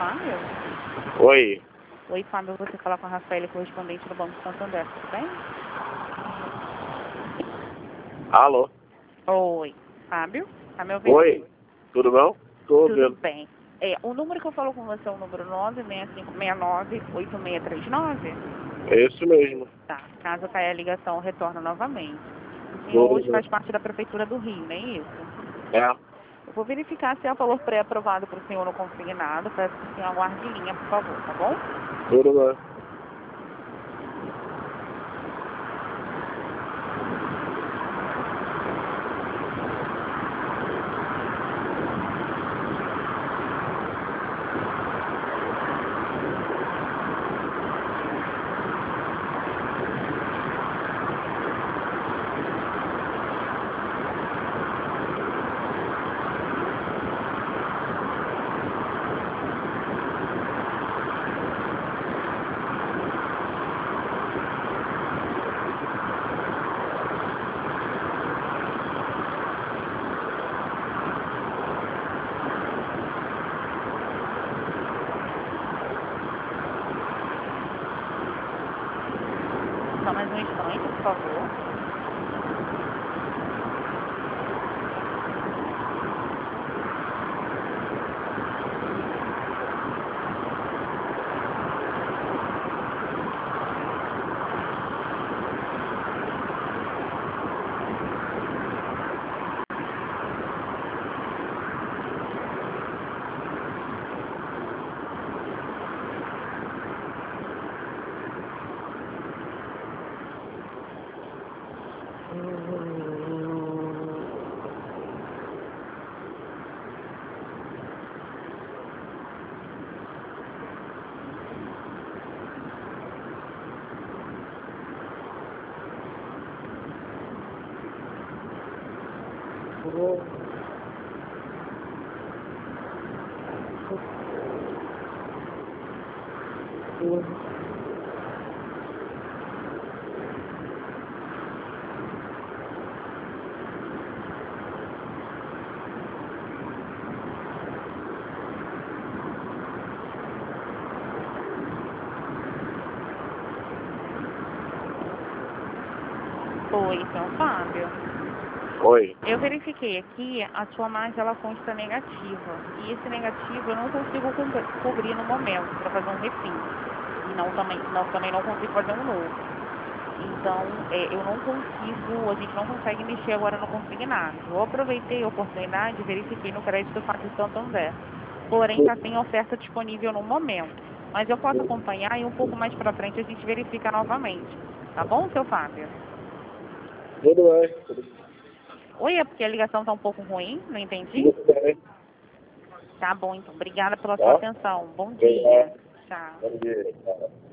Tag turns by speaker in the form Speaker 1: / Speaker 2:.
Speaker 1: Fábio?
Speaker 2: Oi.
Speaker 1: Oi, Fábio, você fala com a Rafaela, correspondente do Banco Santander, tudo bem?
Speaker 2: Alô?
Speaker 1: Oi, Fábio? Tá me ouvindo?
Speaker 2: Oi. Tudo bom? Tô
Speaker 1: Tudo
Speaker 2: ouvindo.
Speaker 1: bem. O número que eu falo com você é o número 965698639?
Speaker 2: É isso mesmo.
Speaker 1: Tá, caso caia a ligação, retorna novamente. O senhor
Speaker 2: Tudo
Speaker 1: hoje
Speaker 2: bem.
Speaker 1: faz parte da Prefeitura do Rio, não é isso?
Speaker 2: É.
Speaker 1: Eu vou verificar se há valor pré-aprovado para o senhor no consignado. Peço que o senhor aguarde em linha, por favor, tá bom?
Speaker 2: Tudo bem.
Speaker 1: Só mais um instante, por favor. Oi, senhor Fábio.
Speaker 2: Oi.
Speaker 1: Eu verifiquei aqui, a sua margem ela consta negativa. E esse negativo eu não consigo cobrir no momento para fazer um refim. E também não consigo fazer um novo. Então, eu não consigo, a gente não consegue mexer agora no consignado. Eu aproveitei a oportunidade e verifiquei no crédito fácil Santander. Porém, está sem oferta disponível no momento. Mas eu posso acompanhar e um pouco mais para frente a gente verifica novamente. Tá bom, seu Fábio?
Speaker 2: Tudo bem.
Speaker 1: Oi, é porque a ligação está um pouco ruim, não entendi?
Speaker 2: Tudo bem.
Speaker 1: Tá bom, então. Obrigada pela sua
Speaker 2: Tá?
Speaker 1: atenção. Bom dia.
Speaker 2: Obrigado.
Speaker 1: Tchau.
Speaker 2: Bom dia.